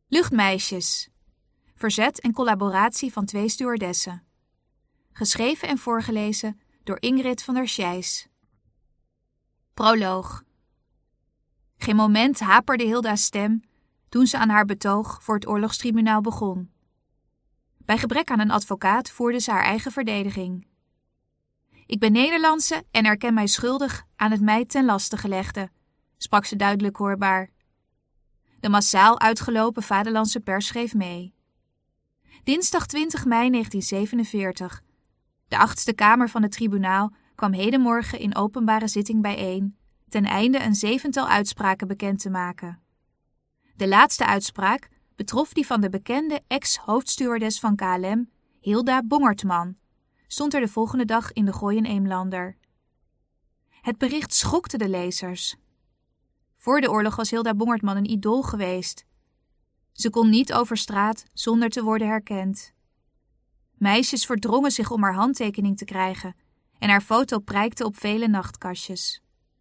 Luchtmeisjes. Verzet en collaboratie van 2 stewardessen. Geschreven en voorgelezen door Ingrid van der Scheijs. Proloog. Geen moment haperde Hilda's stem toen ze aan haar betoog voor het oorlogstribunaal begon. Bij gebrek aan een advocaat voerde ze haar eigen verdediging. Ik ben Nederlandse en erken mij schuldig aan het mij ten laste gelegde, sprak ze duidelijk hoorbaar. De massaal uitgelopen vaderlandse pers schreef mee. Dinsdag 20 mei 1947. De 8e Kamer van het tribunaal kwam hedenmorgen in openbare zitting bijeen, ten einde een 7-tal uitspraken bekend te maken. De laatste uitspraak betrof die van de bekende ex-hoofdstewardess van KLM, Hilda Bongertman, stond er de volgende dag in de Gooien Eemlander. Het bericht schokte de lezers. Voor de oorlog was Hilda Bongertman een idool geweest. Ze kon niet over straat zonder te worden herkend. Meisjes verdrongen zich om haar handtekening te krijgen en haar foto prijkte op vele nachtkastjes.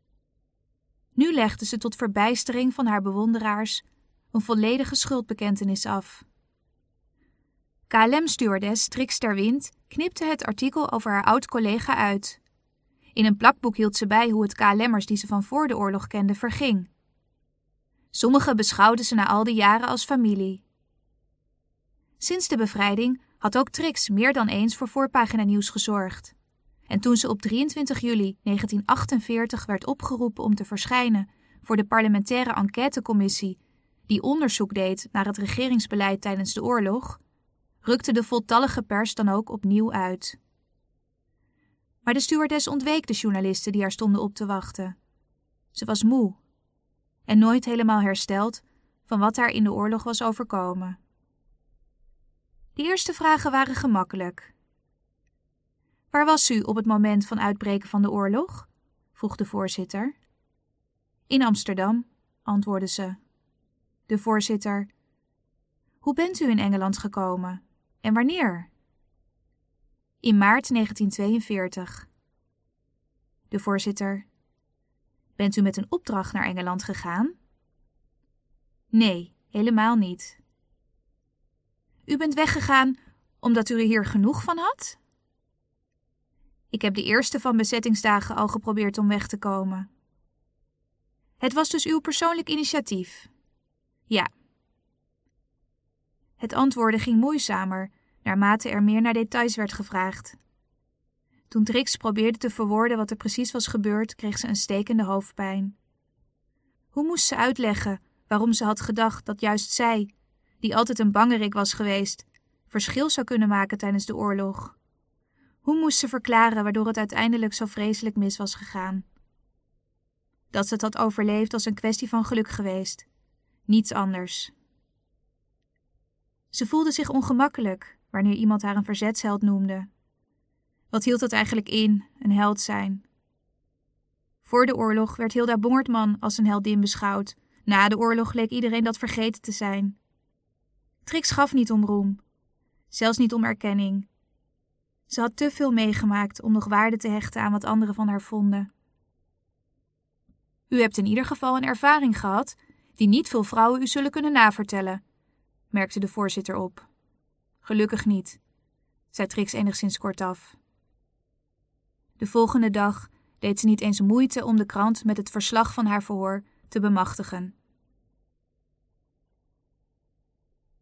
Nu legde ze tot verbijstering van haar bewonderaars een volledige schuldbekentenis af. KLM-stewardess Trix ter Wind knipte het artikel over haar oud-collega uit. In een plakboek hield ze bij hoe het KLM'ers die ze van voor de oorlog kende verging. Sommigen beschouwden ze na al die jaren als familie. Sinds de bevrijding had ook Trix meer dan eens voor voorpagina nieuws gezorgd. En toen ze op 23 juli 1948 werd opgeroepen om te verschijnen voor de parlementaire enquêtecommissie die onderzoek deed naar het regeringsbeleid tijdens de oorlog, rukte de voltallige pers dan ook opnieuw uit. Maar de stewardess ontweek de journalisten die haar stonden op te wachten. Ze was moe en nooit helemaal hersteld van wat haar in de oorlog was overkomen. De eerste vragen waren gemakkelijk. Waar was u op het moment van uitbreken van de oorlog? Vroeg de voorzitter. In Amsterdam, antwoordde ze. De voorzitter. Hoe bent u in Engeland gekomen? En wanneer? In maart 1942. De voorzitter. Bent u met een opdracht naar Engeland gegaan? Nee, helemaal niet. U bent weggegaan omdat u er hier genoeg van had? Ik heb de eerste van bezettingsdagen al geprobeerd om weg te komen. Het was dus uw persoonlijk initiatief? Ja. Het antwoorden ging moeizamer, naarmate er meer naar details werd gevraagd. Toen Trix probeerde te verwoorden wat er precies was gebeurd, kreeg ze een stekende hoofdpijn. Hoe moest ze uitleggen waarom ze had gedacht dat juist zij, die altijd een bangerik was geweest, verschil zou kunnen maken tijdens de oorlog? Hoe moest ze verklaren waardoor het uiteindelijk zo vreselijk mis was gegaan? Dat ze het had overleefd was een kwestie van geluk geweest. Niets anders. Ze voelde zich ongemakkelijk wanneer iemand haar een verzetsheld noemde. Wat hield het eigenlijk in, een held zijn? Voor de oorlog werd Hilda Bongertman als een heldin beschouwd. Na de oorlog leek iedereen dat vergeten te zijn. Trix gaf niet om roem, zelfs niet om erkenning. Ze had te veel meegemaakt om nog waarde te hechten aan wat anderen van haar vonden. U hebt in ieder geval een ervaring gehad die niet veel vrouwen u zullen kunnen navertellen, merkte de voorzitter op. Gelukkig niet, zei Trix enigszins kortaf. De volgende dag deed ze niet eens moeite om de krant met het verslag van haar verhoor te bemachtigen.